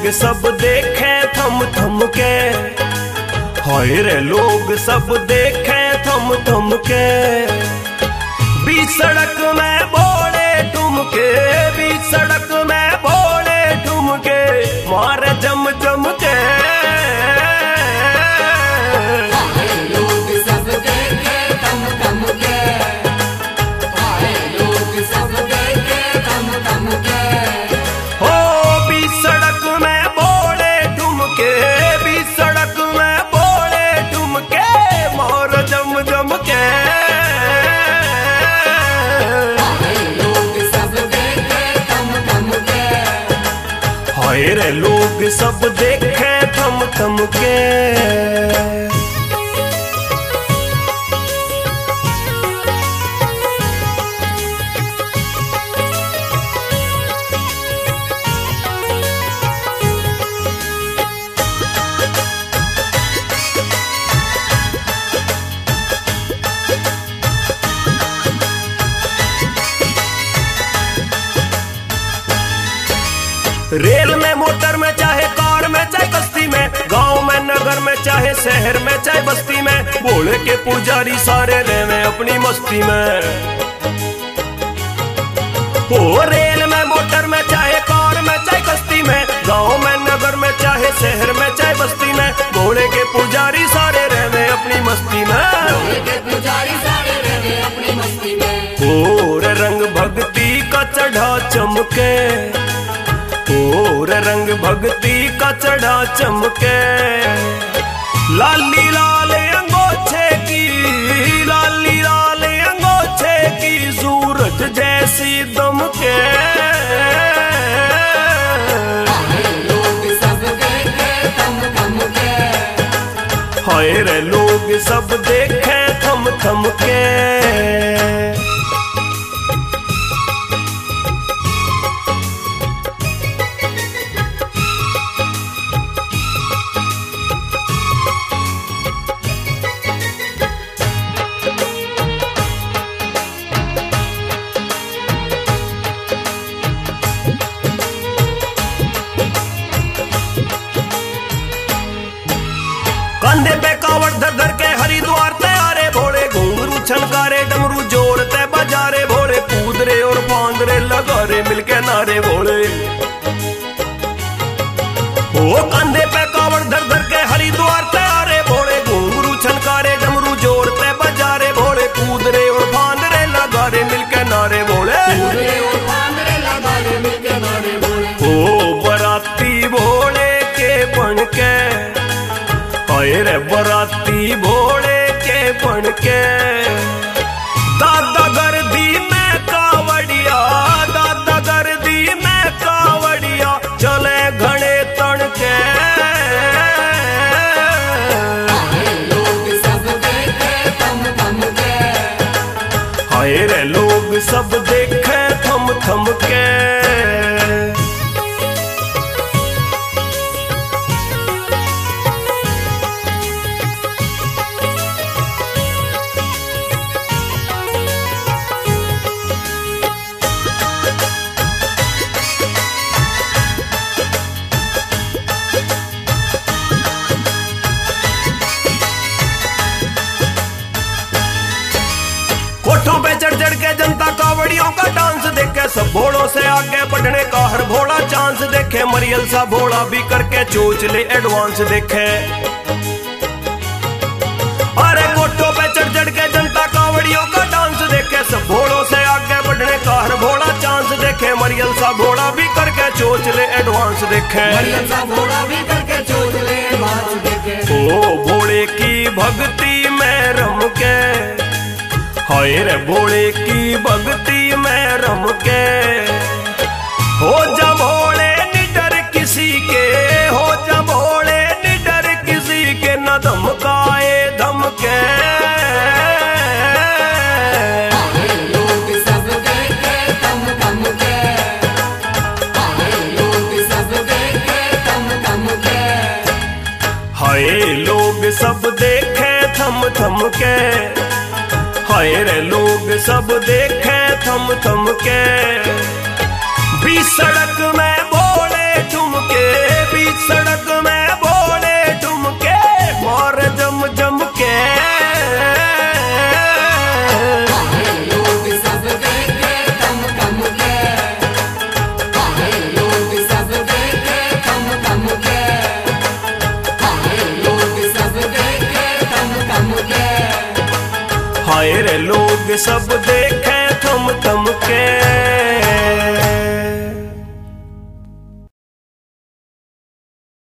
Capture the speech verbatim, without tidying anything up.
सब देखे थम थम के, हाय रे लोग सब देखे थम थम के। बीच सड़क में भोले ठुमके, बीच सड़क में भोले ठुमके, मारे जम जम के। हाय रे लोग सब देखे थम थम के। रेल में, मोटर में, चाहे कार में, चाहे कश्ती में, गांव में, नगर में, चाहे शहर में, चाहे बस्ती में, भोले के पुजारी सारे रहवे अपनी मस्ती में। ओ रेल में, मोटर में, चाहे कार में, चाहे कश्ती में, गांव में, नगर में, चाहे शहर में, चाहे बस्ती में, भोले के पुजारी सारे रहवे अपनी मस्ती में। भोले के पुजारी सारे रहवे अपनी मस्ती में। और रंग भक्ति का चढ़ा चमके, और रंग भक्ति का चढ़ा चमके। लाली लाल अंगोछे की, लाली लाल अंगोछे की, सूरज जैसी दमके। लोग सब देखे थम थम के, हाय रे लोग सब देखे थम थम के। कंधे पे कावड़ धर धर के हरिद्वार तैयारे भोले, घुंघरू छनकारे डमरू जोड़ते बजारे भोले, कूदरे और फांदरे लगारे मिलके नारे भोले। ओ कंधे पे कावड़ धर धर के हरिद्वार तैयारे भोले, घुंघरू छनकारे डमरू जोड़ते बजारे भोले, कूदरे और फांदरे लगारे मिलके नारे भोले। ओ बराती भोले के बन के, हाय रे बराती भोले के बन के। दादा गर्दी में कावड़िया, दादा गर्दी में कावड़िया, चले घने तन के। लोग सब देखे थम थम के, हाय रे लोग सब देखे थम थम के। कोठों पे चढ़ चढ़ के जनता कावड़ियों का डांस देखे, सब भोलों से आगे बढ़ने का हर भोला चांस देखे। मरियल सा भोला भी करके चोच ले एडवांस देखे। अरे कोठों पे चढ़ चढ़ के जनता कावड़ियों का डांस देखे, सब भोलों से आगे बढ़ने का हर भोला चांस देखे। मरियल सा भोला भी करके चोच ले एडवांस देखे। मरियल सा भोला भी करके चोच ले एडवांस देखे। ओ भोले की भक्ति में रम के, हाय रे भोले की भक्ति में रम के। हो जा भोले निडर किसी के, हो जा भोले निडर किसी के, न धमकाए धमके। लोग सब देखे थम थम के, लोग सब देखे थम थम के, हाय लोग सब देखे थम थम के। हाय रे लोग सब देखे थम थम के। बीच सड़क में भोले ठुमके, बीच सड़क में भोले ठुमके मोर जम जम के। लोग सब देखे थम थम के, लोग सब देखे थम थम के, लोग सब देखे थम थम के। हाय रे लोग सब देखे थम थम के।